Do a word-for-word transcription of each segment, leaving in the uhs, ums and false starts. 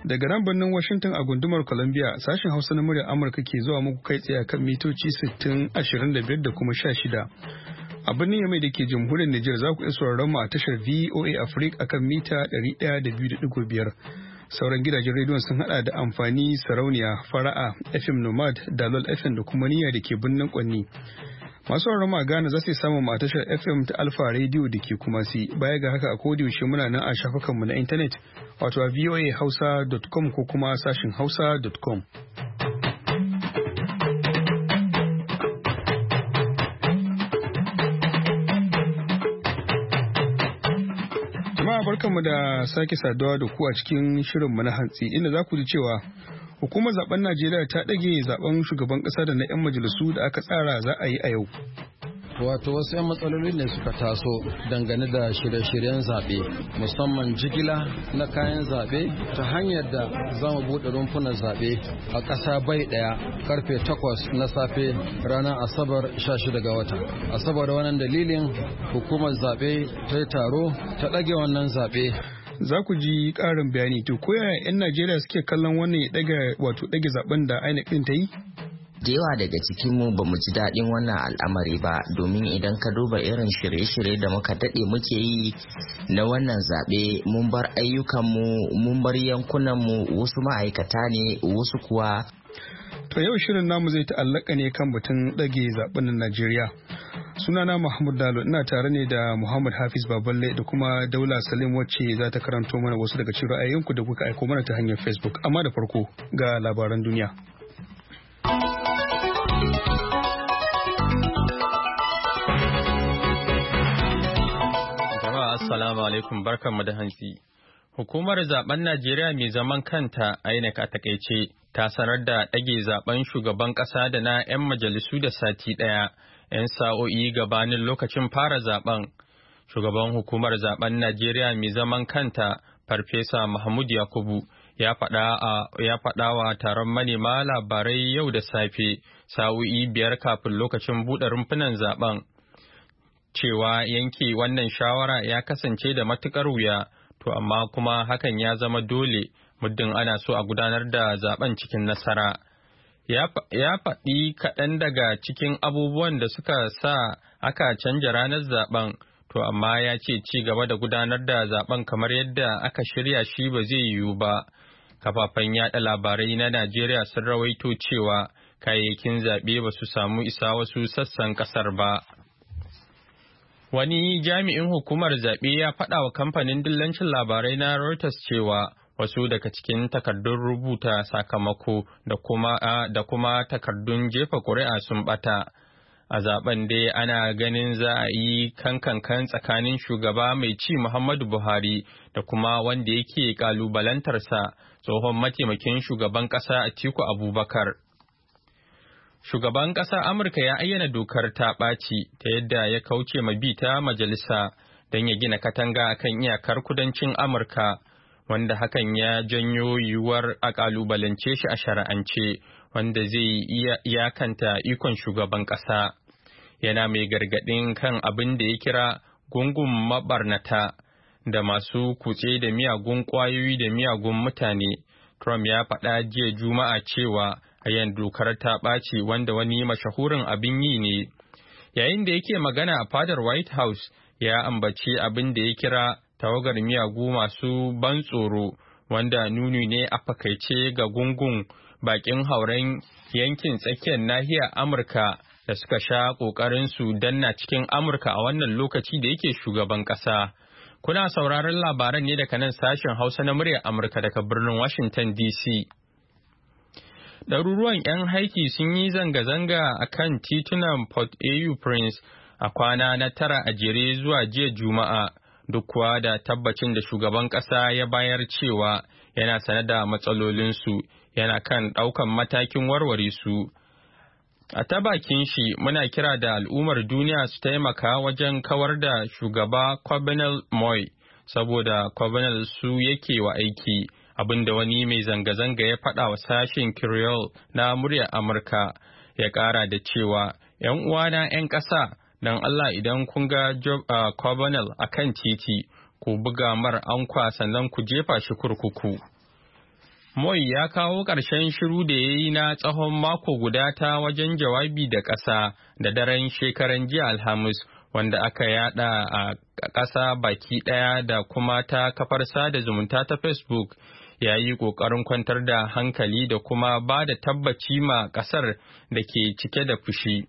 Daga nan birnin Washington a gundumar Columbia, sashen Hausa na muryar Amurka ke zuwa muku kai tsaye kan mitoci sittin, ashirin da biyar da kuma sha shida. A birnin Yamai da ke jamhuriyar Nijar za ku iya sauraron mu a tashar V O A Africa akan mita ɗari ɗaya da biyu da ɗigo biyar. Sauran gidajen rediyon sun hada da amfani, sarauniya, fara'a, F M Nomad, Dalol F M da kuma niyya da ke birnin Kwanni. Masu sauraron mu a Ghana za su samu mu a tashar F M ta Alpha Radio da ke Kumasi. Baya ga haka a kodiyaushe muna nan a shafukanmu na intanet wato a voa hausa dot com ko kuma sashin hausa dot com. Jama'a barkanmu da sake saduwa da ku a cikin shirinmu na hantsi inda za ku ji cewa hukumar zaben Najeriya ta ɗage zaben shugaban ƙasa da na 'yan majalisu da aka tsara za a yi a yau. Wato wasu 'yan matsaloli ne suka taso dangane da shirye-shiryen zaɓe, musamman jigila na kayan zaɓe ta hanyar da za mu buɗe rumfunan zaɓe a ƙasa bai ɗaya karfe takwas na safe ranar Asabar sha shida ga wata. Asabar wannan dalilin hukumar zaɓe ta yi taro ta ɗage wannan zaɓe. Za ku ji ƙarin bayani to ko yaya 'yan Najeriya suke kallon wannan ya ɗaga wato ɗage zaben da I N E C ɗin ta yi? Da yawa daga cikinmu ba mu ji daɗin wannan al'amari ba domin idan ka duba irin shirye-shirye da muka daɗe muke yi na wannan zaɓe mun bar ayyukanmu mun bar yankunanmu wasu ma'aikata ne wasu kuwa. To yau shirin namu zai ta'allaka ne kan batun ɗage zaɓen Najeriya. Sunana Muhammad Dalo ina tare ne da Muhammad Hafiz Baballe da kuma Daula Salim wacce za ta karanto mana wasu daga cikin ra'ayoyinku da kuka aiko mana ta hanyar Facebook. Amma da farko ga labaran duniya. Jama'a assalamu alaikum barkanmu da hantsi. Hukumar zaben Najeriya mai zaman kanta I N E C a takaice ta sanar da ɗage zaben shugaban ƙasa da na 'yan majalisu da sati ɗaya 'yan sa'o'i gabanin lokacin fara zaben. Shugaban hukumar zaben Najeriya mai zaman kanta Farfesa Mahmud Yakubu ya faɗa wa taron manema labarai yau da safe sa'o'i biyar kafin lokacin buɗe rumfunan zaben cewa yanke wannan shawara ya kasance da matukar wuya to amma kuma hakan ya zama dole muddin ana so a gudanar da zaben cikin nasara. Ya faɗi kaɗan daga cikin abubuwan da suka sa aka canja ranar zaben to amma ya ce ci gaba da gudanar da zaben kamar yadda aka shirya shi ba zai yiwu ba. Kafafen yaɗa labarai na Najeriya sun rawaito cewa kayayyakin zaɓe ba su samu isa wasu sassan ƙasar ba. Wani jami'in hukumar zaɓe ya faɗa wa kamfanin dillancin labarai na Reuters cewa wasu daga cikin takardun rubuta sakamako da kuma, da kuma takardun jefa ƙuri'a sun ɓata. A zaben dai ana ganin za a yi kankankan tsakanin shugaba mai ci Muhammadu Buhari da kuma wanda yake ƙalubalantarsa tsohon mataimakin shugaban ƙasa Atiku Abubakar. Shugaban ƙasar Amurka ya ayyana dokar ta ɓaci ta yadda ya kauce ma bi ta majalisa don ya gina katanga a kan iyakar kudancin Amurka, wanda hakan ya janyo yiwuwar a ƙalubalance shi a shari'ance, wanda zai iya iyakanta ikon shugaban ƙasa. Yana mai gargaɗin kan abin da ya kira gungun mabarnata da masu kutse da miyagun ƙwayoyi da miyagun mutane. Trump ya faɗa jiya Juma'a cewa hayan dokar ta ɓaci wanda wani mashahurin abin yi ne. Yayin da yake magana a fadar White House ya ambaci abin da ya kira tawagar miyagu masu ban tsoro wanda nuni ne a fakaice ga gungun bakin hauren yankin tsakiyar nahiyar Amurka da suka sha ƙoƙarin su danna cikin Amurka a wannan lokaci da yake shugaban ƙasa. Kuna sauraron labaran ne daga nan sashen Hausa na muryar Amurka daga birnin Washington D C. Ɗaruruwan 'yan Haiti sun yi zanga-zanga a kan titunan Port-au-Prince a kwana na tara a jere zuwa jiya Juma'a, duk kuwa da tabbacin da shugaban ƙasa ya bayar cewa yana sane da matsalolinsu, yana kan ɗaukan matakin warware su. A ta bakin shi muna kira da al'ummar duniya su taimaka wajen kawar da shugaba Jovenel Moïse saboda Jovenel su yake wa aiki. Abinda wani mai zanga-zanga ya faɗa wa sashen Creole na muryar Amurka ya ƙara da cewa ‘yan uwana ‘yan ƙasa don Allah idan kun ga Jovenel a kan titi ku buga mar ankwa sannan ku jefa shi kurkuku. Moi ya kawo ƙarshen shiru da ya yi na tsawon mako guda ta wajen jawabi da ƙasa da daren shekaran jiya Alhamis, wanda aka yada a ƙasa baki ɗaya da kuma ta kafar sada zumunta ta Facebook. Ya yi ƙoƙarin kwantar da hankali da kuma ba da tabbaci ma ƙasar da ke cike da fushi.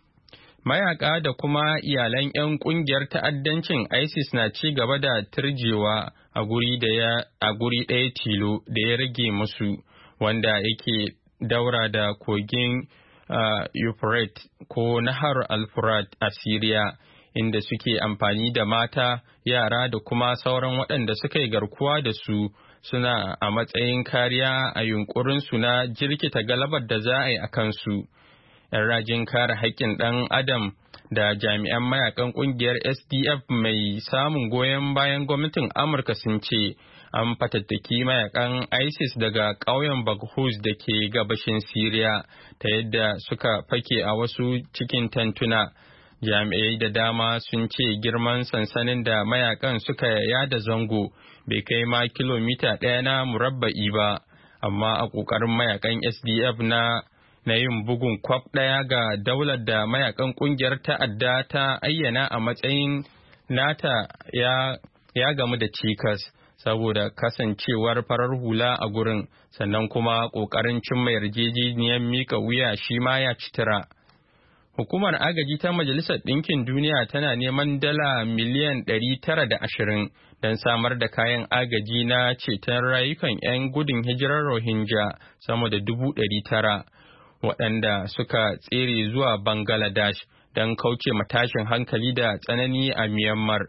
Mayaka da kuma iyalan 'yan ƙungiyar ta'addancin ISIS na ci gaba da turjewa a guri ɗaya tilo da ya rage musu, wanda yake daura da kogin uh, Euphrates ko Nahar al-Furat a Syria, inda suke amfani da mata, yara da kuma sauran waɗanda suka yi garkuwa da su suna a matsayin kariya a yunkurinsu na jirkita galabar da za a yi a kansu. 'Yan rajin kare haƙƙin ɗan adam da jami'an mayakan ƙungiyar S D F mai samun goyon bayan gwamnatin Amurka sun ce an fatattaki mayakan ISIS daga ƙauyen Baghuz da ke gabashin Siriya ta yadda suka fake a wasu cikin tantuna. Jami'ai da dama sun ce girman sansanin da mayakan suka yada zango bai kai ma kilomita ɗaya na murabba'i ba, amma a ƙoƙarin mayakan S D F na na yin bugun kwaf ɗaya ga daular da mayakan ƙungiyar ta'adda ta ayyana a matsayin nata ya, ya gamu da cikas saboda kasancewar farar hula a gurin, sannan kuma ƙoƙarin cimma yarjejeniyar mika wuya shi ma ya citira. Hukumar agaji ta Majalisar Ɗinkin Duniya tana neman dala miliyan ɗari tara da ashirin don samar da kayan agaji na ceton rayukan 'yan gudun hijirar Rohingya sama da dubu ɗari tara. Waɗanda suka tsere zuwa Bangladesh don kauce matashin hankali da tsanani a Myanmar.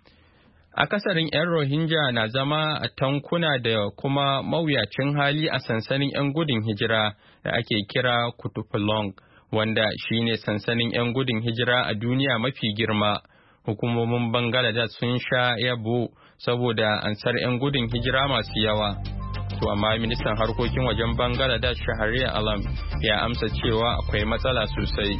Akasarin 'yan Rohingya na zama a tankuna da kuma mawuyacin hali a sansanin 'yan gudun hijira da ake kira Kutupalong, wanda shine sansanin 'yan gudun hijira a duniya mafi girma. Hukumomin Bangladesh sun sha yabo saboda ansar 'yan gudun hijira masu yawa. To amma ministan harkokin wajen Bangladesh Shahriar Alam ya amsa cewa akwai matsala sosai.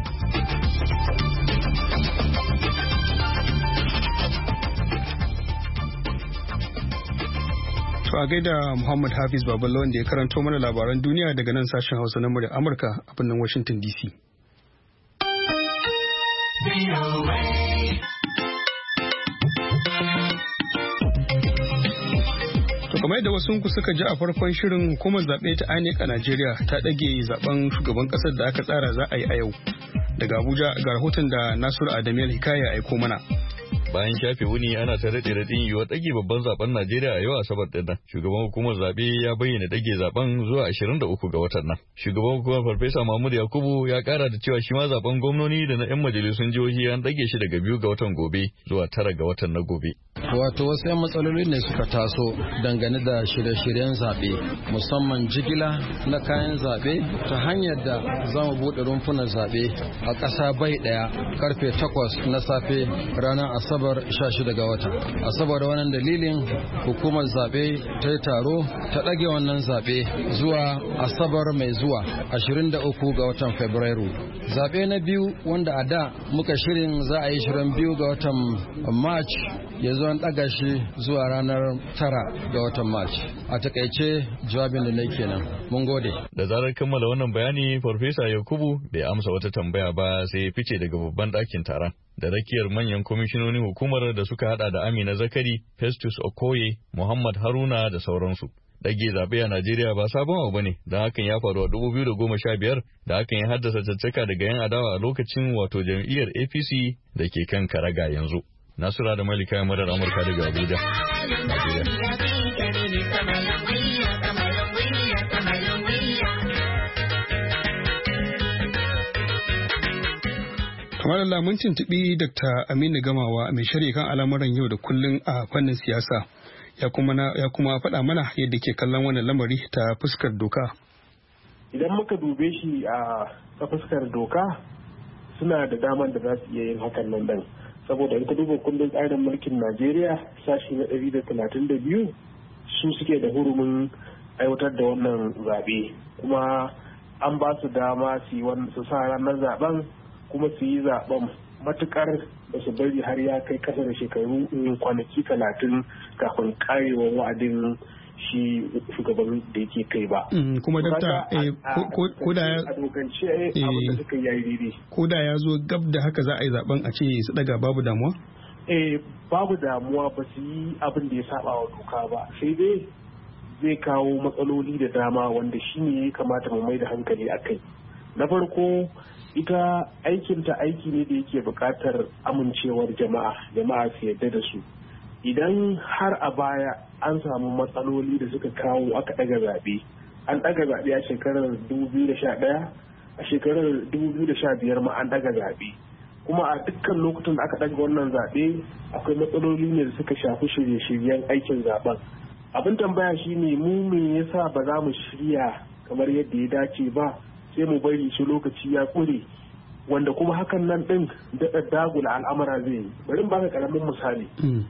To a gaida Muhammad Hafiz Baballo wanda ya karanto mana labaran duniya daga nan sashen Hausa na muryar Amurka a birnin Washington D C. Kamar yadda wasu ku suka ji a farkon shirin, hukumar zaɓe ta I N E C a Najeriya ta ɗage zaben shugaban ƙasar da aka tsara za a yi a yau. Daga Abuja ga rahoton da Nasiru Adamu Hikaya aiko mana. Bayan shafe wuni ana ta daɗe raɗin yiwuwar ɗage babban zaben Najeriya a yau Asabar ɗin nan. Shugaban hukumar zaɓe ya bayyana ɗage zaben zuwa ashirin da uku ga watan nan. Shugaban hukumar Farfesa Mahmud Yakubu ya ƙara da cewa shi ma zaben gwamnoni da na 'yan majalisun jihohi an ɗage shi daga biyu ga watan gobe zuwa tara ga watan na gobe. Wato wasu 'yan matsaloli ne suka taso dangane da shirye-shiryen zaɓe, musamman jigila na kayan zaɓe ta hanyar da za mu buɗe rumfunan zaɓe a ƙasa bai ɗaya karfe takwas na safe ranar Asabar sha shida ga wata. A saboda wannan dalilin hukumar zaɓe ta yi taro ta ɗage wannan zaɓe zuwa Asabar mai zuwa ashirin da uku ga watan Fabrairu. Zaɓe na biyu wanda a da muka shirin za a yi shirin biyu ga watan March ya zo an ɗaga shi zuwa ranar tara ga watan March. A takaice jawabin da nake kenan. Mun gode. Da zarar kammala wannan bayani, Farfesa Yakubu bai amsa wata tambaya ba sai ya fice daga babban ɗakin taron. Da rakiyar manyan kwamishinonin hukumar da suka hada da Amina Zakari, Festus Okoye, Muhammad Haruna da sauransu. Dage zaɓe a Najeriya ba sabon abu ne, don hakan ya faru a dubu biyu da goma sha biyar da hakan ya haddasa caccaka daga 'yan adawa a lokacin, wato jam'iyyar A P C da ke kan karaga yanzu. Nasura da Malika Murar Amurka daga Abuja. Kamar Allah mun tuntuɓi Dokta Aminu Gamawa mai shirya kan al'amuran yau da kullun a fannin siyasa. Ya kuma ya kuma faɗa mana yadda ke kallon wannan lamari ta fuskar doka. Idan muka dube shi a ta fuskar doka, suna da daman da za su iya yin hakan nan dan. Saboda in ka duba kundin tsarin mulkin Najeriya sashi na ɗari da talatin da biyu su suke da hurumin aiwatar da wannan zaɓe, kuma an ba su dama su sa ranar zaben kuma su yi zaben matukar da su bari har ya kai kasa da shekaru kwanaki talatin kafin karewar wa'adin shi shugaban da yake kai ba. Kuma dakta ko da ya a dokance abin da suka yi daidai. Ko da ya zo gab da haka za a yi zaben a ce su daga babu damuwa? Eh babu damuwa ba su yi abin da ya saba wa doka ba, sai dai zai kawo matsaloli da dama wanda shi ne ya kamata mu mai da hankali a kai. Na farko ita aikinta aiki ne da yake buƙatar amincewar jama'a jama'a su yadda da su. Idan har a baya an samu matsaloli da suka kawo aka ɗaga zaɓe, an ɗaga zaɓe a shekarar dubu biyu da sha ɗaya, a shekarar dubu biyu da sha biyar ma an ɗaga zaɓe, kuma a dukkan lokutan da aka ɗaga wannan zaɓe akwai matsaloli ne da suka shafi shirye-shiryen aikin zaɓen. Abin tambaya shine mu me yasa ba za mu shirya kamar yadda ya dace ba, sai mu bari shi lokaci ya ƙure, wanda kuma hakan nan ɗin daɗa dagula al'amura zai yi. Bari in baka ƙaramin misali.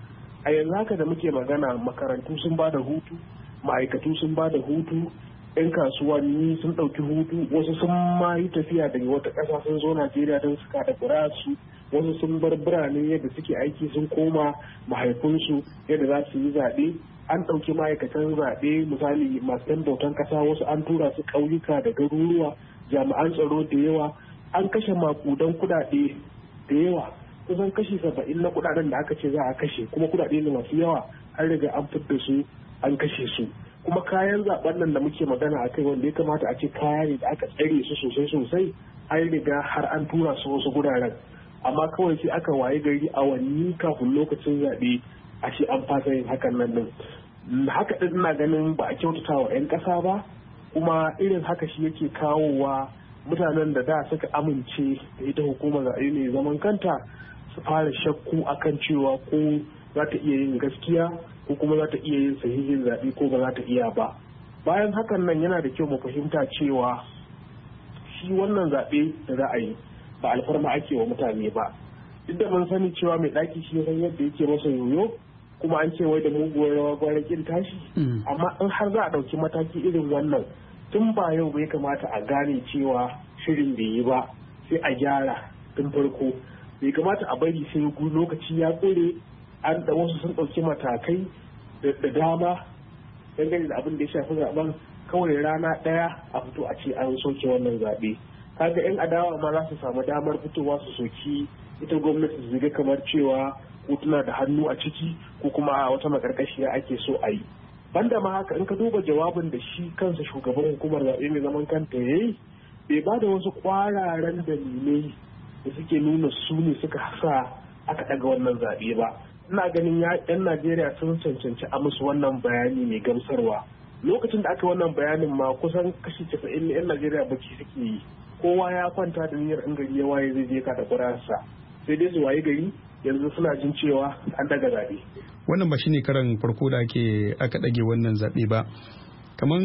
A yanzu haka da muke magana makarantu sun ba da hutu, ma'aikatu sun ba da hutu, 'yan kasuwanni sun ɗauki hutu, wasu sun ma yi tafiya daga wata ƙasa sun zo Najeriya don su kaɗa ƙuri'arsu, wasu sun bar birane yadda suke aiki sun koma mahaifinsu yadda za su yi zaɓe. An ɗauki ma'aikatan zaɓe misali masu ɗan bautan ƙasa, wasu an tura su ƙauyuka da garuruwa, jami'an tsaro da yawa, an kashe maƙudan kuɗaɗe da yawa. Kusan kashi saba'in na kudaden da aka ce za a kashe, kuma kudade ne masu yawa, an riga an fitar su an kashe su. Kuma kayan zaben nan da muke magana a kai wanda ya kamata a ce kaya ne da aka tsare su sosai sosai, an riga har an tura su wasu guraren, amma kawai sai aka waye gari awanni kafin lokacin zaɓe a ce an fasa yin hakan nan din. Haka din ina ganin ba a kyautata wa 'yan ƙasa ba, kuma irin haka shi yake kawowa mutanen da da suka amince da ita hukumar zaɓe mai zaman kanta su fara shakku akan cewa ko za ta iya yin gaskiya ko kuma za ta iya yin sahihin zaɓe ko ba za ta iya ba. Bayan hakan nan yana da kyau mu fahimta cewa shi wannan zaɓe da za a yi ba alfarma ake wa mutane ba. Duk da mun sani cewa mai ɗaki shi san yadda yake masa yoyo, kuma an ce wai da muguwar rawa gwara kin tashi, amma in har za a ɗauki mataki irin wannan tun ba yau bai kamata a gane cewa shirin bai yi ba, sai a gyara tun farko. Bai kamata a bari sai lokaci ya kore an da wasu sun ɗauki matakai da dama dangane da abin da ya shafi zaben, kawai rana ɗaya a fito a ce an soke wannan zaɓe. Kaga 'yan adawa ma za su samu damar fitowa su soki ita gwamnati su ga kamar cewa ko tana da hannu a ciki ko kuma a wata makarkashiya ake so a yi. Banda ma haka in ka duba jawabin da shi kansa shugaban hukumar zaɓe mai zaman kanta ya yi, bai ba da wasu ƙwararen dalilai da suke nuna su ne suka sa aka ɗaga wannan zaɓe ba. Ina ganin yan Najeriya sun cancanci a musu wannan bayani mai gamsarwa. Lokacin da aka wannan bayanin ma kusan kashi casa'in na yan Najeriya baki suke yi. Kowa ya kwanta da niyyar in gari ya waye zai je kada ƙurarsa. Sai dai su waye gari yanzu suna jin cewa an daga zaɓe. Wannan ba shine karan farko da ake aka ɗage wannan zaɓe ba. Kaman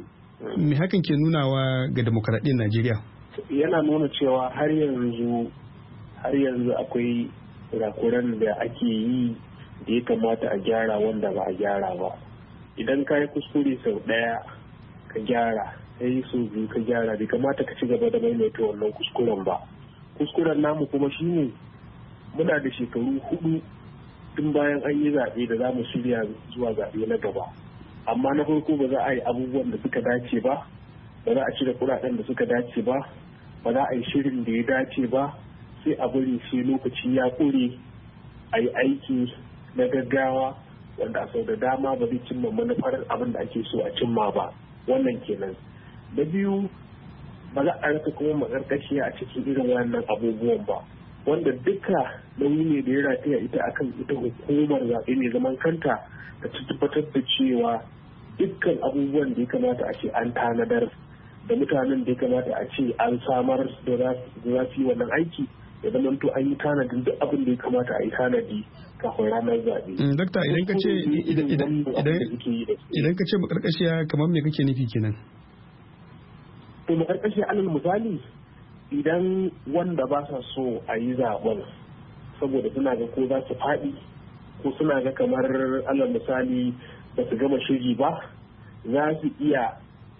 me hakan ke nunawa ga demokaradiyyar Najeriya? Yana nuna cewa har yanzu har yanzu akwai kurakuran da ake yi da ya kamata a gyara wanda ba a gyara ba. Idan ka yi kuskure sau ɗaya ka gyara, ka yi sau biyu ka gyara, bai kamata ka ci gaba da maimaita wannan kuskuren ba. Kuskuren namu kuma shine muna da shekaru hudu tun bayan an yi zaɓe da za mu shirya zuwa zaɓe na gaba. Amma na farko ba za a yi abubuwan da suka dace ba, ba za a cire kuɗaɗen da suka dace ba, ba za a yi shirin da ya dace ba, sai a bari sai lokaci ya ƙure a yi aiki na gaggawa wanda sau da dama ba zai cimma manufar abin da ake so a cimma ba. Wannan kenan. Da biyu, ba za a rasa kuma makarkashiya a cikin irin wannan abubuwan ba, wanda duka nauyi ne da ya rataya ita akan ita hukumar zaɓe mai zaman kanta da ta tabbatar da cewa dukkan abubuwan da ya kamata a ce an tanadar da mutanen da ya kamata a ce an samar da za su yi wannan aiki ya zama to an yi tanadin duk abin da ya kamata a yi tanadi kafin ranar zaɓe. Dakta idan ka ce idan ka ce makarkashiya kamar me kake nufi kenan? To makarkashiya alal misali idan wanda ba sa so a yi zaɓen saboda suna ga ko za su faɗi ko suna ga kamar alal misali ba su gama shiri ba, za su iya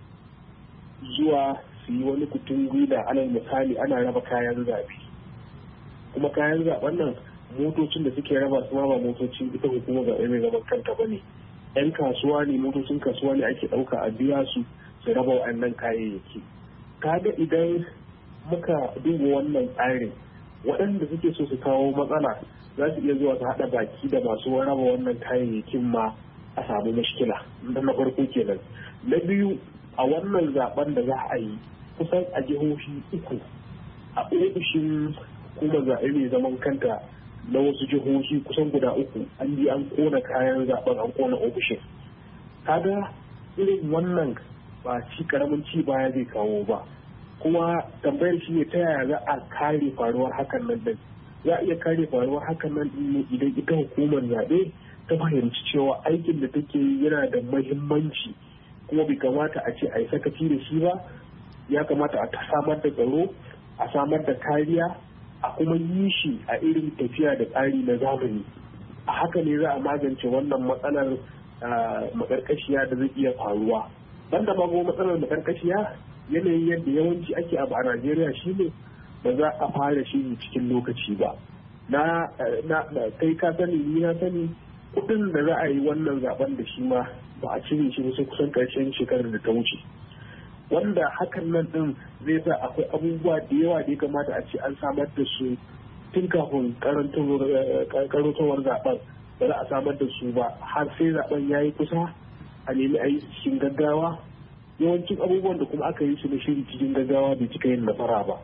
zuwa su yi wani kutun gwida alal misali ana raba kayan zaɓe. Kuma kayan zaɓen nan motocin da suke raba su ma ba motocin ita hukumar zaɓe mai zaman kanta ba ne, 'yan kasuwa ne, motocin kasuwa ne ake ɗauka a biya su su raba wa'annan kayayyaki. Kaga idan muka duba wannan tsarin, waɗanda suke so su kawo matsala za su iya zuwa su haɗa baki da masu raba wannan kayayyakin ma a samu mashkila. Na farko kenan. Na biyu, a wannan zaben da za a yi kusan a jihohi uku a ofishin hukumar zaɓe mai zaman kanta na wasu jihohi kusan guda uku an yi an kona kayan zaben, an kona ofishin. Kaga irin wannan ba ci karamin ci baya zai kawo ba, kuma tambayar shi ne ta yaya za a kare faruwar hakan nan din. Za a iya kare faruwar hakan nan din ne idan ita hukumar zaɓe ta fahimci cewa aikin da take yi yana da muhimmanci kuma bai kamata a ce a yi sakaci da shi ba. Ya kamata a samar da tsaro, a samar da kariya, a kuma yi shi a irin tafiya da tsari na zamani. A haka ne za a magance wannan matsalar makarkashiya da zai iya faruwa. Banda ma kuma matsalar makarkashiya, yanayin yadda yawanci ake abu a Najeriya shine ba za a fara shi cikin lokaci ba. Na kai ka sani, ni na sani, kudin da za a yi wannan zaben da shi ma ba a cire shi sai kusan karshen shekarar da ta wuce. Wanda hakan nan din zai sa akwai abubuwa da yawa da ya kamata a ce an samar da su tun kafin karantowar zaben, ba za a samar da su ba har sai zaben ya yi kusa a nemi a yi cikin gaggawa. Yawancin abubuwan da kuma aka yi su na shiri cikin gaggawa bai cika yin nasara ba.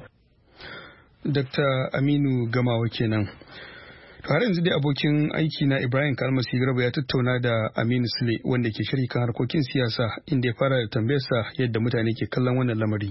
Dakta Aminu Gamawa kenan. har yanzu dai abokin aiki na Ibrahim Kalmasi Garba ya tattauna da Aminu Sule wanda ke sharhi kan harkokin siyasa, inda ya fara da tambayarsa yadda mutane ke kallon wannan lamari.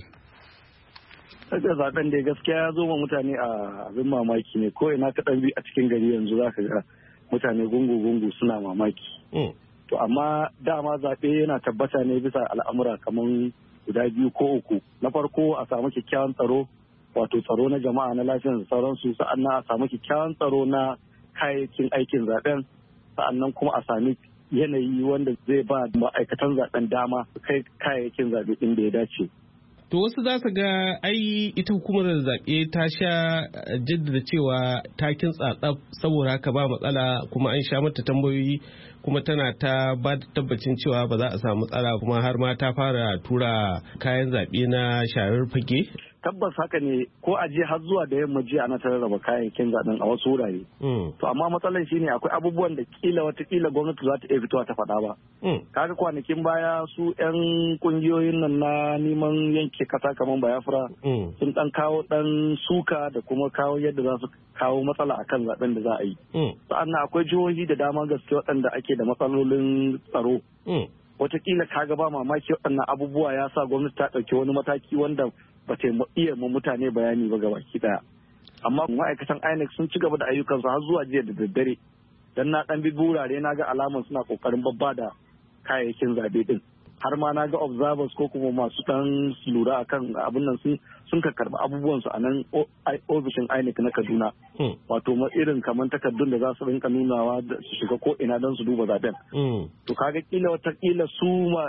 Saka zaben da gaskiya ya zo ma mutane a abin mamaki ne, ko ina kaɗan bi a cikin gari yanzu za ka ga mutane gungu-gungu suna mamaki. To amma dama zaɓe yana tabbata ne bisa al'amura kamar guda biyu ko uku. Na farko a samu kyakkyawan tsaro, wato tsaro na jama'a na lafiyar da sauransu, sa'annan a samu kyakkyawan tsaro na kayayyakin aikin zaben, sa'annan kuma a sami yanayi wanda zai ba ma'aikatan zaben dama su kai kayayyakin zaɓe ɗin da ya dace. To wasu za su ga ai ita hukumar zaɓe ta sha jaddada cewa ta kintsa tsaf, saboda haka ba matsala, kuma an sha mata tambayoyi kuma tana ta ba da tabbacin cewa ba za a samu matsala, kuma har ma ta fara tura kayan zaɓe na sharar fage. Tabbas haka ne, ko a je har zuwa da yamma jiya ana ta rarraba kayayyakin zaben a wasu wurare. To amma matsalar shine akwai abubuwan da kila watakila gwamnati za ta iya fitowa ta faɗa ba. Kaga kwanakin baya su 'yan kungiyoyin nan na neman yanke kasa kamar Biafra sun dan kawo dan suka da kuma kawo yadda za su kawo matsala akan zaben da za a yi. Sa'annan akwai jihohi da dama gaske waɗanda ake da matsalolin tsaro. Watakila kaga ba mamaki waɗannan abubuwa ya sa gwamnati ta ɗauki wani mataki wanda ba ta iya ma mutane bayani ba gabaki daya. Amma ma'aikatan I N E C sun ci gaba da ayyukansu har zuwa jiya da daddare, dan na dan bi wurare na ga alaman suna kokarin babba da kayayyakin zabe din, har ma na ga observers ko kuma masu dan lura akan abin nan sun sun ka karba abubuwan su a nan ofishin I N E C na Kaduna, wato ma irin kamar takardun da za su rinka nunawa da su shiga ko ina don su duba zaben. To kaga kila wata kila su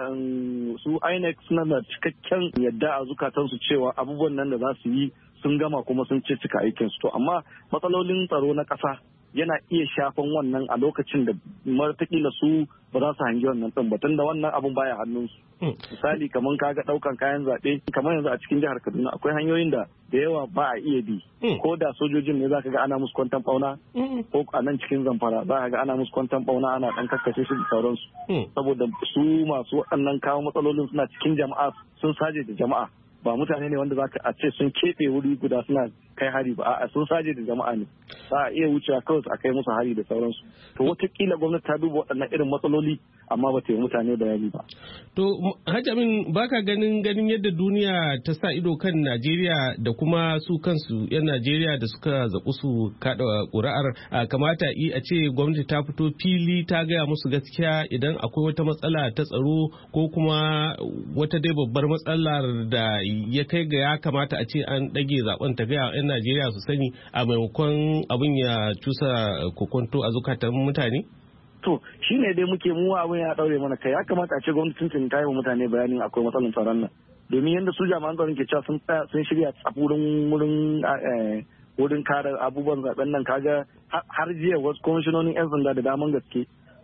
su I N E C suna da cikakken yadda a zukatansu cewa abubuwan nan da za su yi sun gama kuma sun ce cika aikin su. To amma matsalolin tsaro na ƙasa yana iya shafan wannan a lokacin da matakila su ba za su hangi wannan ɗin ba, tunda wannan abun baya hannunsu. Misali kamar kaga ɗaukan kayan zaɓe, kamar yanzu a cikin jihar Kaduna akwai hanyoyin da da yawa ba a iya bi, ko da sojojin ne za ka ga ana musu kwantan ɓauna, ko a nan cikin Zamfara za ka ga ana musu kwantan ɓauna ana ɗan kakkashe su da sauransu, saboda su masu waɗannan kawo matsalolin suna cikin jama'a, sun saje da jama'a, ba mutane ne wanda za ka a ce sun keɓe wuri guda suna kai hari ba, a'a sun saje da jama'a ne, za a iya wucewa kawai a kai musu hari da sauransu. To watakila gwamnati ta duba waɗannan irin matsaloli amma ba ta yi mutane bayani ba. To Hajji Amin, baka ganin ganin yadda duniya ta sa ido kan Najeriya da kuma su kansu 'yan Najeriya da suka zaƙu su kaɗa ƙuri'ar, kamata yi a ce gwamnati ta fito fili ta gaya musu gaskiya idan akwai wata matsala ta tsaro ko kuma wata dai babbar matsalar da ya kai ga ya kamata a ce an ɗage zaɓen, ta gaya 'yan Najeriya su sani a maimakon abin ya cusa kokonto a zukatan mutane? To shi ne dai muke mu abin ya daure mana kai, ya kamata a ce gwamnatin tun ta yi wa mutane bayanin akwai matsalar tsaron nan, domin yadda su jami'an tsaron ke cewa sun sun shirya tsaf wurin wurin wurin kare abubuwan zaben nan. Kaga har jiya wasu kwamishinonin 'yan sanda da daman gaske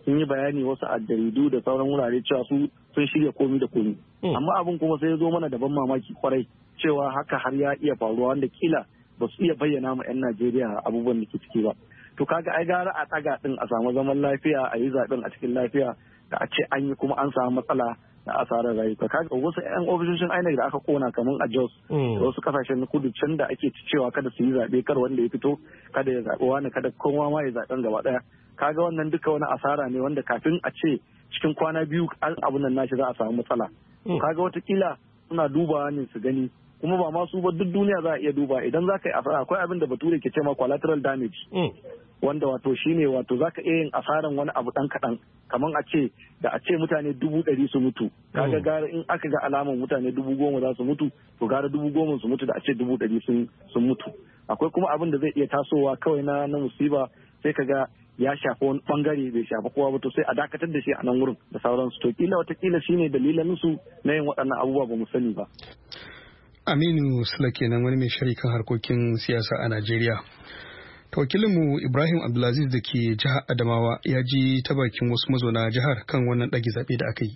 sun yi bayani wasu a jaridu da sauran wurare cewa su sun shirya komi da komi. Amma abin kuma sai ya zo mana da ban mamaki kwarai cewa haka har ya iya faruwa wanda kila ba su iya bayyana ma 'yan Najeriya abubuwan da ke ciki ba. To kaga ai gara a tsaga din a samu zaman lafiya a yi zaben a cikin lafiya da a ce an yi kuma an samu matsala da asarar rayuka. Kaga wasu 'yan ofisoshin I N E C da aka kona kamar a Jos da wasu kasashen kudu can da ake cewa kada su yi zaɓe kar wanda ya fito kada ya zaɓi wani kada kowa ma ya zaɓen gaba ɗaya. Kaga wannan duka wani asara ne wanda kafin a ce cikin kwana biyu abun nan nashi za a samu matsala. Kaga watakila suna dubawa ne su gani kuma ba masu ba duk duniya za a iya duba idan za ka yi asara akwai abin da bature ke ce ma collateral damage wanda wato shine wato za ka iya yin asaran wani abu dan kaɗan kamar a ce da a ce mutane dubu ɗari su mutu kaga gara in aka ga alaman mutane dubu goma za su mutu to gara dubu goma su mutu da a ce dubu ɗari sun mutu. Akwai kuma abin da zai iya tasowa kawai na na musiba sai ka ga ya shafi wani bangare bai shafi kowa ba to sai a dakatar da shi a nan wurin da sauransu to kila watakila shine dalilan su na yin waɗannan abubuwa ba mu sani ba. Aminu Sula kenan wani mai shari kan harkokin siyasa a Najeriya. Wakilinmu Ibrahim Abdulaziz da ke jihar Adamawa ya ji ta bakin wasu mazauna jihar kan wannan ɗage zaɓe da aka yi.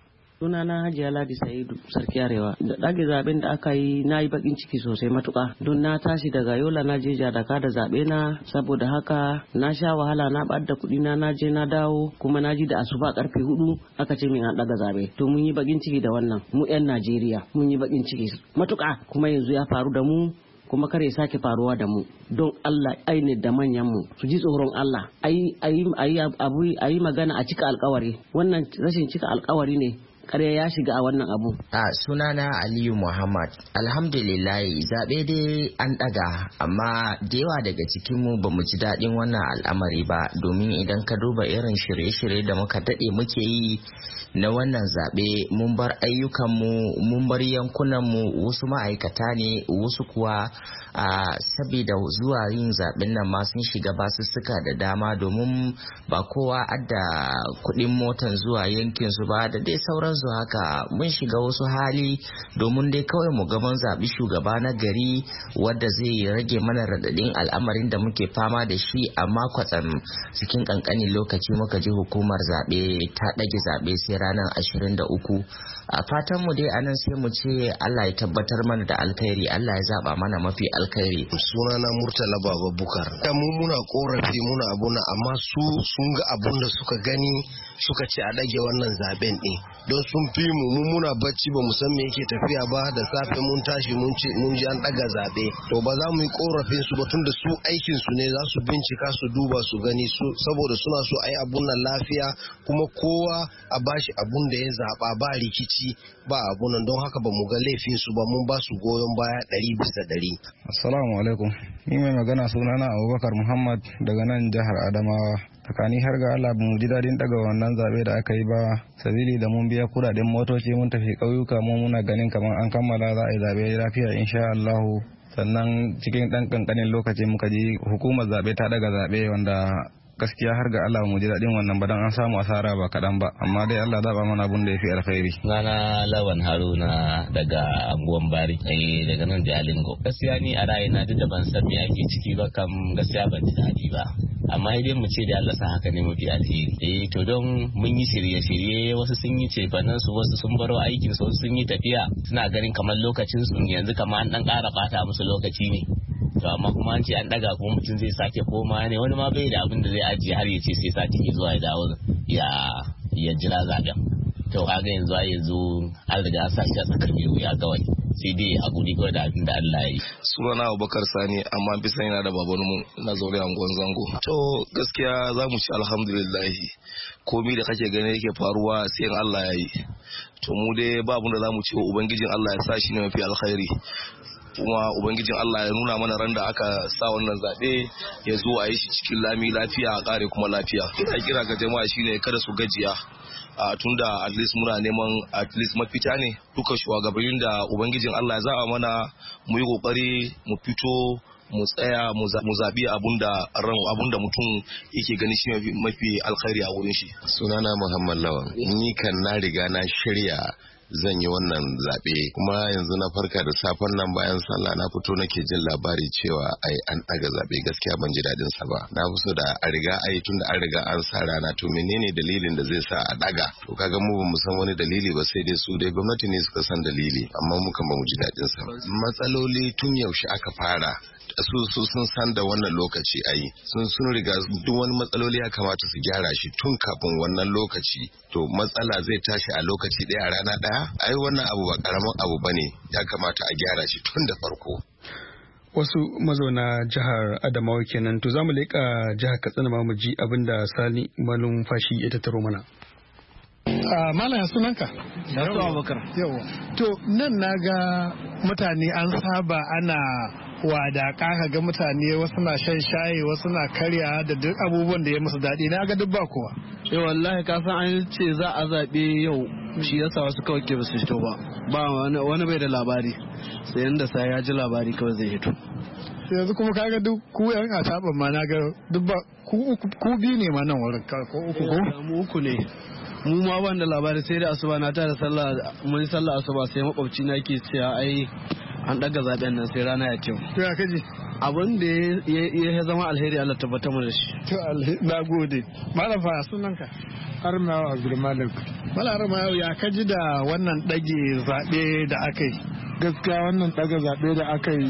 Sunana Hajiya Ladi Sa'idu Sarki Arewa. Da ɗage zaɓen da aka yi na yi baƙin ciki sosai matuƙa. Don na tashi daga Yola na je Jadaka da zaɓe na saboda haka na sha wahala na ɓad da kuɗi na na je na dawo kuma na ji da asuba ƙarfe hudu aka ce min an ɗaga zaɓe. To mun yi baƙin ciki da wannan mu 'yan Najeriya mun yi baƙin ciki matuƙa kuma yanzu ya faru da mu kuma kare sake faruwa da mu don Allah aini da manyan mu su ji tsoron Allah ayi ayi abu ayi magana a cika alƙawari wannan rashin cika alƙawari ne kare ya shiga a wannan abu. A sunana Aliyu Muhammad. Alhamdulillah zaɓe dai an ɗaga amma da yawa daga cikin mu bamu ji daɗin wannan al'amari ba domin idan ka duba irin shirye-shirye da muka daɗe muke yi na wannan zaɓe mun bar ayyukanmu mun bar yankunanmu wasu ma'aikata ne wasu kuwa a sabida zuwa yin zaɓen nan ma sun shiga basussuka da dama domin ba kowa adda kuɗin motan zuwa yankinsu ba da dai sauran su haka mun shiga wasu hali domin dai kawai mu gaban zaɓi shugaba na gari wadda zai rage mana raɗaɗin al'amarin da muke fama da shi amma kwatsam cikin ƙanƙanin lokaci muka ji hukumar zaɓe ta ɗage zaɓe sai ranar ashirin da uku. A fatan mu dai anan sai mu ce Allah ya tabbatar mana da alkhairi Allah ya zaba mana mafi alkhairi. Sunana Murtala Baba Bukar. Da mu muna korafi muna abuna amma su sun ga abun da suka gani suka ce a dage wannan zaben din don sun fi mu mu muna bacci ba mu san me yake tafiya ba da safe mun tashi mun ce mun ji an daga zabe to ba za mu yi korafin su ba tunda su aikin su ne za su bincika su duba su gani su saboda suna so ai abun nan lafiya kuma kowa a bashi abun da ya zaba ba rikici ba abun nan don haka ba mu ga laifin su ba mun ba su goyon baya ɗari bisa ɗari. Assalamu alaikum. Ni mai magana sunana Abubakar Muhammad daga nan jihar Adamawa. Tsakani har ga Allah mu ji dadin daga wannan zabe da aka yi ba sabili da mun biya kudaden motoci mun tafi ƙauyuka mu muna ganin kamar an kammala za a yi zabe lafiya insha Allah sannan cikin dan kankanin lokaci muka ji hukumar zabe ta daga zabe wanda gaskiya har ga Allah mu ji daɗin wannan ba dan an samu asara ba kaɗan ba amma dai Allah zaba mana abun da ya fi alkhairi. Sunana Lawan Haruna daga anguwan Bari eh daga nan Jalingo. Gaskiya ni a ra'ayina duk da ban san me ake ciki ba kam gaskiya ban ji daɗi ba. Amma idan mu ce da Allah sa haka ne mafi alheri. Eh to don mun yi shirye-shirye wasu sun yi cefanen su wasu sun baro aikin su wasu sun yi tafiya suna ganin kamar lokacin su yanzu kamar an dan ƙara bata musu lokaci ne. To amma kuma an ce an daga kuma mutum zai sake koma ne wani ma bai da abin da zai ajiye har ya ce sai sati ke zuwa ya dawo ya ya jira zaben. To kaga yanzu a yanzu an riga an sashi a tsakar mai wuya kawai sai dai a gudi kawai da abin da Allah ya yi. Sunana Abubakar Sani amma bisa yana da babanmu na zaure anguwan Zango. To gaskiya za mu ci alhamdulillahi komi da kake gani yake faruwa sai Allah ya yi. To mu dai ba abin da za mu ce wa Ubangijin Allah ya sa shi ne mafi alkhairi. Kuma Ubangijin Allah ya nuna mana ran da aka sa wannan zaɓe ya zo a yi shi cikin lami lafiya a ƙare kuma lafiya. Ina kira ga jama'a shine kada su gajiya. Uh, tunda at least muna neman at least mafita ne duka shugabannin da Ubangijin Allah ya zaɓa mana mu yi ƙoƙari mu fito mu tsaya mu zaɓi abunda ran abunda mutum yake gani shi mafi alkhairi a wurin shi. Sunana Muhammad Lawan. Ni kan na riga na shirya zan yi wannan zaɓe. Kuma yanzu na farka da safen nan bayan sallah na fito nake jin labari cewa ai an ɗaga zaɓe, gaskiya ban ji daɗin sa ba. Na fi so da a riga ai tun da an riga an sa rana, to menene dalilin da zai sa a ɗaga? To kaga mu bamu san wani dalili ba, sai dai su dai gwamnati ne suka san dalili, amma mu kan bamu ji daɗin sa ba. Matsaloli tun yaushe aka fara su su sun san da wannan lokaci ayi sun sun riga duk wani matsaloli ya kamata su gyara shi tun kafin wannan lokaci. To matsala zai tashi a lokaci ɗaya a rana ɗaya? Ai wannan abu ba karamin abu bane, ya kamata a gyara shi tun da farko. Wasu mazauna jihar Adamawa kenan. To zamu leƙa jihar Katsina ma mu ji abinda Sani Malumfashi ya tattaro mana. Uh, Malam sunanka? Yasu Abubakar. Yawa. To nan naga mutane an saba ana wadaka, ka ga mutane wasu na shan shayi wasu na karya da duk abubuwan da ya musu daɗi, na ga duk ba kowa. Eh wallahi ka san an ce za a zaɓe yau, shi yasa wasu kawai ke basu fito ba. Ba wani, wani bai da labari, sai yanda sai ya ji labari kawai zai hito. Yanzu kuma kaga duk ku yan asaban ma na ga duk ba ku ku biyu ne ma nan wurin ko uku ko? Mu uku ne. Mu ma ban da labari sai da asuba na tara sallah, mun sallah asuba sai makwabci na ke cewa ai an daga zaben nan sai rana ya kyau. To ya kaji? Abin da ya zama alheri Allah tabbatar mu da shi. To alheri, na gode. Malam fa sunanka? Armawa Abdulmalik. Malam Armawa ya kaji da wannan dage zabe da aka yi? Gaskiya wannan daga zabe da aka yi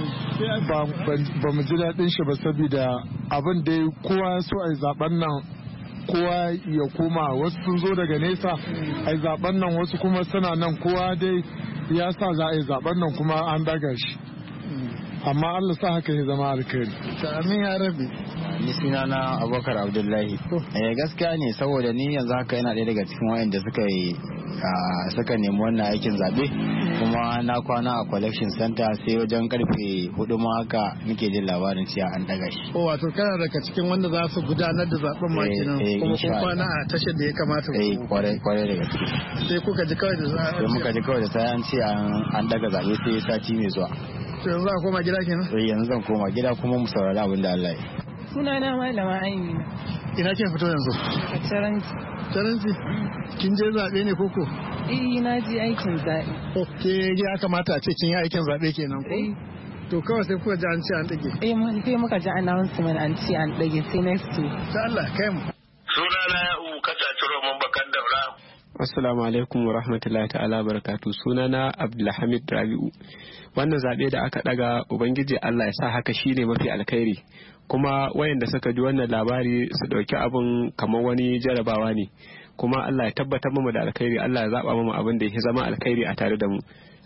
ba mu ji daɗin shi ba, saboda abin da kowa so a yi zaben nan kowa ya koma, wasu sun zo daga nesa a yi zaben nan, wasu kuma suna nan, kowa dai ya sa za a yi zaben nan kuma an daga shi, amma Allah sa haka ya zama alkhairi. Amin ya rabi. Ni suna na Abubakar Abdullahi. Eh gaskiya ne, saboda ni yanzu haka yana ɗaya daga cikin wayanda suka yi suka nemi wannan aikin zabe, kuma na kwana a collection center sai wajen karfe hudu ma haka nake jin labarin cewa an daga shi. Oh, wato kana daga cikin wanda za su gudanar da zaben ma kenan, kuma kun kwana a tashar da ya kamata ku. Eh kwarai kwarai da gaske. Sai kuka ji kawai da sai muka ji kawai da sai an ce an daga zabe sai sati mai zuwa. To yanzu a koma gida kenan? Eh yanzu zan koma gida kuma mu saurari abin da Allah ya yi. Sunana Malama Amina. Ina kin fito yanzu? A Taranci. Taranci? Kin je zaɓe ne koko? Eh na je aikin zaɓe. Ok, ya kamata a ce kin yi aikin zaɓe kenan ko? Eh. To kawai sai kuka ji an ce an ɗage? Eh mun sai muka ji announcement an ce an ɗage sai next week. Ta Allah kai mu. Sunana ya u kasa ciro mun bakan daura. Assalamu alaikum wa rahmatullahi ta'ala barakatu. Sunana Abdulhamid Rabi'u. Wannan zaɓe da aka ɗaga, Ubangiji Allah ya sa haka shine mafi alkhairi. Kuma wayanda suka ji wannan labari su ɗauki abin kamar wani jarabawa ne. Kuma Allah ya tabbatar mu da alkhairi, Allah ya zaɓa mu abin da ya zama alkhairi a tare da mu.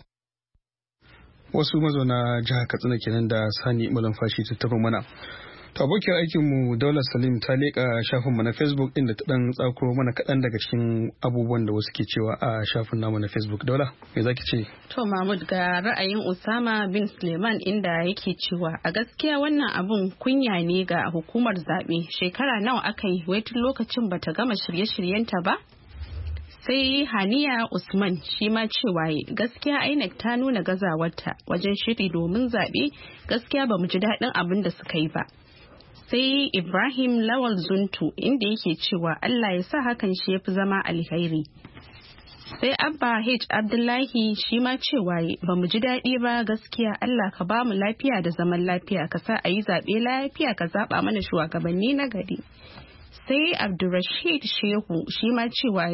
Wasu mazauna jihar Katsina kenan da Sani Malumfashi ta tafi mana. To abokiyar aikinmu Daula Salim ta leƙa shafinmu na Facebook inda ta ɗan tsakuro mana kaɗan daga cikin abubuwan da wasu ke cewa a shafin namu na Facebook. Daula, me zaki ce? To Mahmud, ga ra'ayin Usama bin Suleiman inda yake cewa a gaskiya wannan abun kunya ne ga hukumar zaɓe. Shekara nawa aka yi wai tun lokacin bata gama shirye-shiryenta ba? Sai Haniya Usman shi ma cewa gaskiya I N E C ta nuna gazawarta wajen shiri domin zaɓe, gaskiya ba mu ji daɗin abin da suka yi ba. Sai Ibrahim Lawal Zuntu inda yake cewa Allah ya sa hakan shi ya fi zama alheri. Sai Abba H. Abdullahi shi ma cewa ba mu ji daɗi ba, gaskiya Allah ka ba mu lafiya da zaman lafiya, ka sa a yi zaɓe lafiya, ka zaɓa mana shugabanni na gari. Sai Abdulrashid Shehu shi ma cewa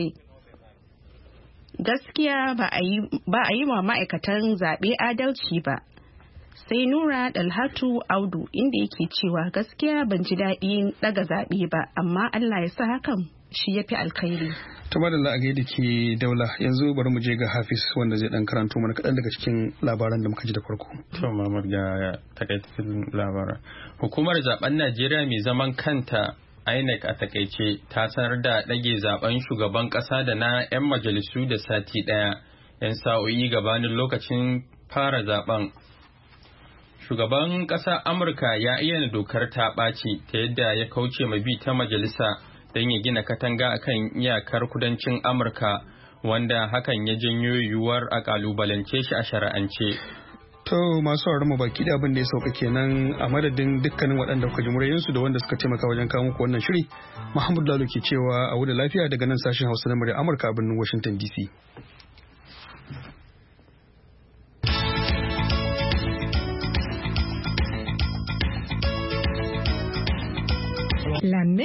gaskiya ba a yi wa ma'aikatan zaɓe adalci ba. Sai Nura Dalhatu Audu inda yake cewa gaskiya ban ji daɗin ɗaga zaɓe ba, amma Allah ya sa hakan shi ya fi alkhairi. Ta madalla a gaida ke Daula, yanzu bari mu je ga Hafiz wanda zai ɗan karanto mana kaɗan daga cikin labaran da muka ji da farko. To Mamad ga takaitattun labaran. Hukumar zaben Najeriya mai zaman kanta I N E C a takaice ta sanar da ɗage zaben shugaban ƙasa da na 'yan majalisu da sati ɗaya 'yan sa'o'i gabanin lokacin fara zaben. Shugaban ƙasar Amurka ya ayyana dokar ta ɓaci ta yadda ya kauce ma bi ta majalisa don ya gina katanga akan iyakar kudancin Amurka, wanda hakan ya janyo yiwuwar a ƙalubalance shi a shari'ance. To masu sauraron mu baki da abin da ya sauka kenan, a madadin dukkanin waɗanda kuka ji muryoyinsu da wanda suka taimaka wajen kawo muku wannan shiri, Muhammadu Lalo ke cewa a wuda lafiya daga nan sashen Hausa na murya Amurka a birnin Washington D C. La